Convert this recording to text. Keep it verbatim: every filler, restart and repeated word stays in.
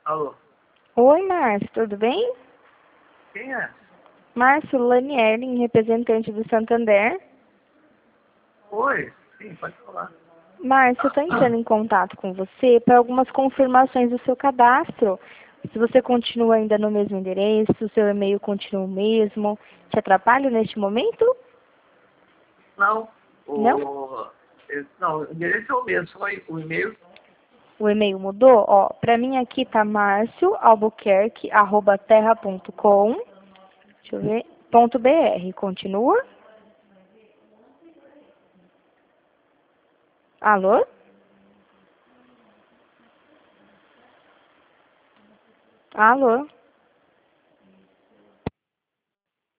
Alô, Oi, Márcio, tudo bem? quem é? Márcio Lanier, representante do Santander. Oi, sim, pode falar. Márcio, eu estou entrando em contato com você para algumas confirmações do seu cadastro. Se você continua ainda no mesmo endereço, se o seu e-mail continua o mesmo. Te atrapalho neste momento? Não, Não? o, eu- não, o endereço é o mesmo, só o e-mail. O e-mail mudou? Ó, para mim aqui tá marcio albuquerque arroba terra ponto com. Deixa eu ver. Ponto .br. Continua? Alô? Alô?